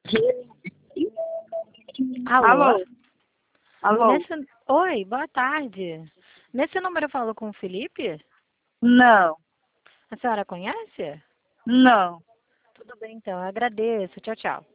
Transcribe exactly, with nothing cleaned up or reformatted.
Alô? Alô? Alô? Nesse... Oi, boa tarde. Nesse número eu falo com o Felipe? Não, A senhora conhece? não. Tudo bem, então. Eu agradeço. Tchau, tchau.